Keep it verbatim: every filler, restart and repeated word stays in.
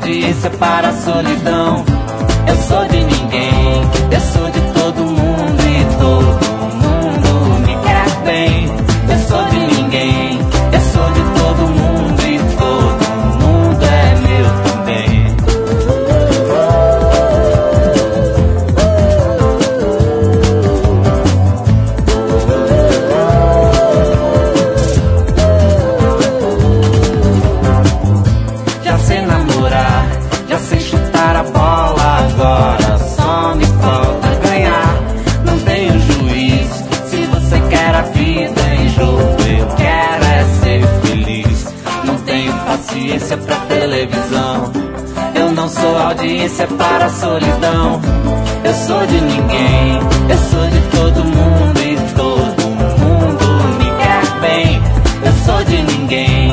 audiência para a solidão. Eu sou de ninguém, eu sou de todo mundo e todo mundo me quer bem. Eu sou de ninguém, eu sou de todo mundo e todo mundo é meu também. Já sei namorar, já sei chutar a bola, agora só me falta ganhar. Não tenho juízo, se você quer a vida em jogo, eu quero é ser feliz. Não tenho paciência pra televisão, eu não sou audiência para a solidão. Eu sou de ninguém, eu sou de todo mundo e todo mundo me quer bem. Eu sou de ninguém,